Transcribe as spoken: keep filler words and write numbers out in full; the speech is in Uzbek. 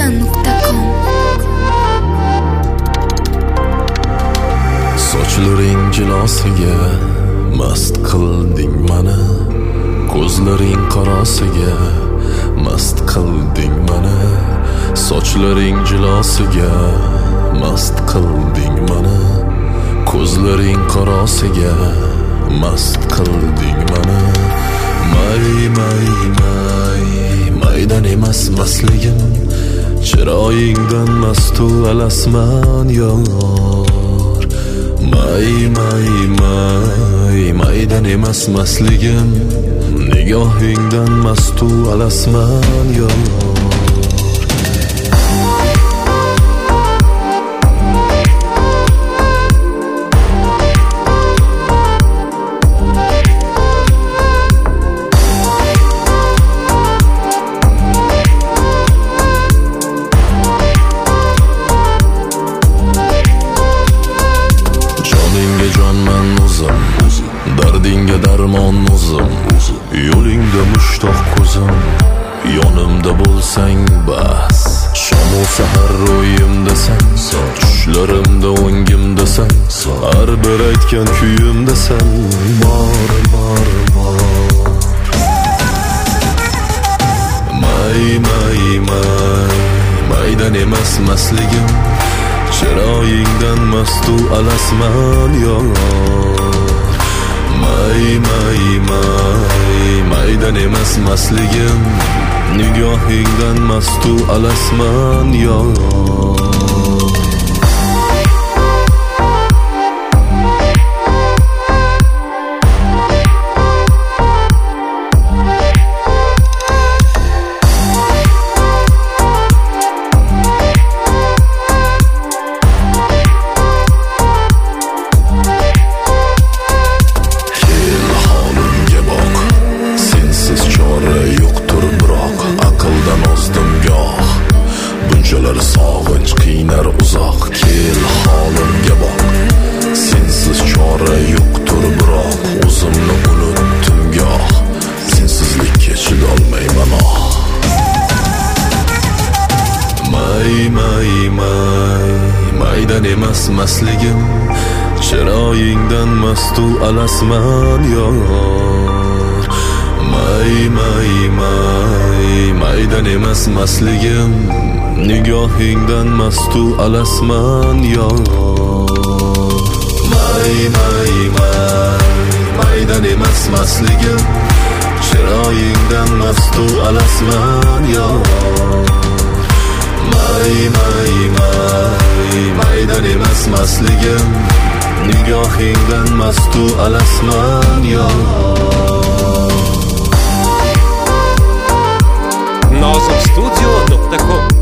nuqta com. Sochlaring jilosiga mast qilding mana, ko'zlaring qorasiga mast qilding mana. Sochlaring jilosiga mast qilding mana, ko'zlaring qorasiga mast qilding mana. May may may maydan emas mastligim, chiroyingdan mastu alasman yor. May may may maydan emas mastligim, nigohingdan mastu alasman yor. Jonman o'zim, dardingga darmon o'zim, yo'lingda mushtoq ko'zim, yonimda bo'lsang bas. Shom u sahar ro'yimdasan, tushlarimda o'ngimdasan, har bir aytgan kuyimdasan. Bor bor bor may may may maydan emas mastligim, chiroyingdan mastu alasman yor. May may may maydan emas mastligim, nigohingdan mastu alasman yor. Sog'inch qiynar uzoq, kel holimga boq. Sensiz chora yo'qdir biroq, o'zimni unutdim goh, sensizlikka chidolmayman oh. May may may maydan emas mastligim, chiroyingdan mastu alasman yor. May may may maydan emas mastligim, nigohingdan mastu alasman yor. May may may maydan emas mastligim, chiroyingdan mastu alasman yor. May may may maydan emas mastligim, nigohingdan mastu alasman yor. nozim studio nuqta com